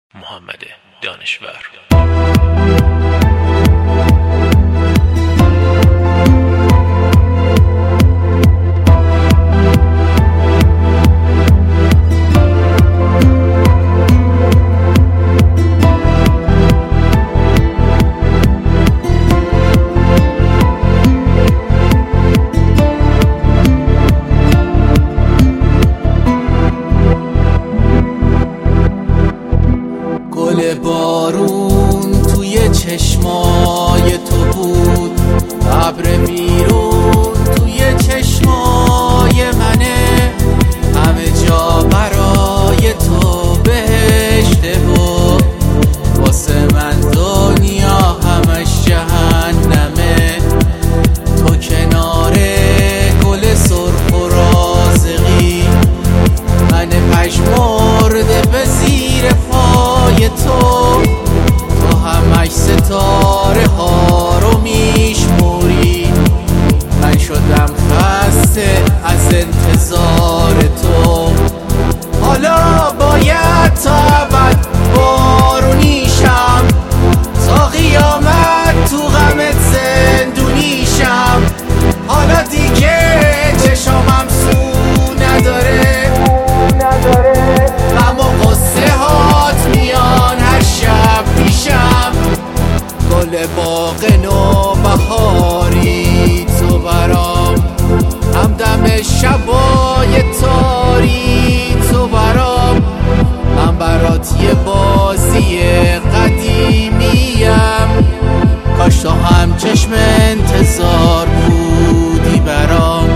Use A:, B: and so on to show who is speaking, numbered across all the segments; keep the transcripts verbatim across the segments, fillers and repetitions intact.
A: محمد دانشور.
B: گل بارون توی چشمای تو بود، ابر ویرون توی چشمای منه، همه جا برای تو بهشته و واسه من دنیا همش جهنمه. تو کنار گل سرخ و رازقی، من پژمرده به زیر پای تو، تو همش ستاره ها رو میشموری، من شدم خسته از انتظار تو. حالا باید تا ابد بارونیشم، تا قیامت تو غمت زندونیشم. حالا دیگه چشامم سو نداره، غم و غصه هات میان هر شب پیشم. گل باغ نو بهاری تو برام، همدم شبای تاری تو برام، من برات یه بازی قدیمیم، کاش تو هم چشم انتظار بودی برام.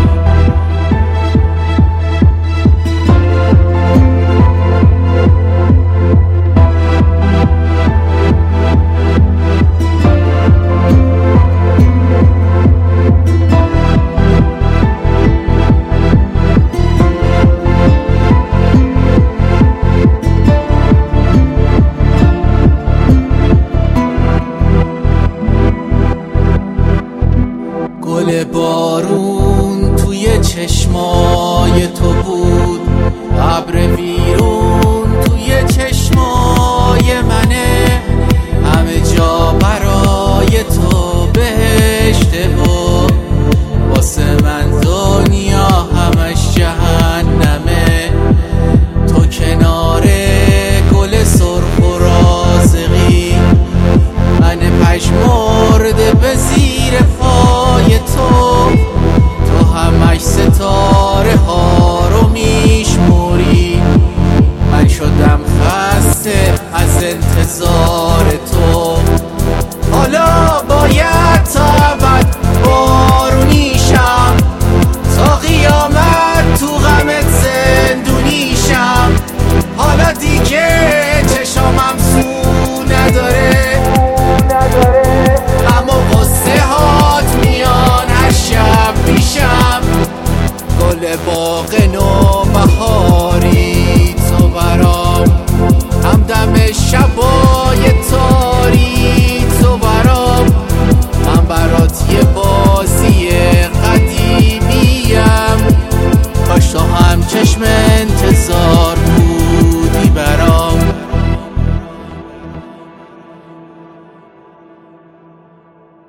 B: گل بارون توی چشمای تو بود، ابر ویرون توی چشمای منه، همه جا برای تو بهشته و واسه من دنیا همش جهنمه. تو کنار گل سرخ و رازقی، من پژمرده به زیر پای تو، تو همش ستاره ها رو میشموری، من شدم خسته از انتظار تو. حالا باید تا ابد بارونیشم، تا قیامت تو غمت زندونیشم. حالا دیگه چشامم سو نداره، غم و غصه هات میان هر شب پیشم. گل باغ نو بهاری تو برام، همدم شبا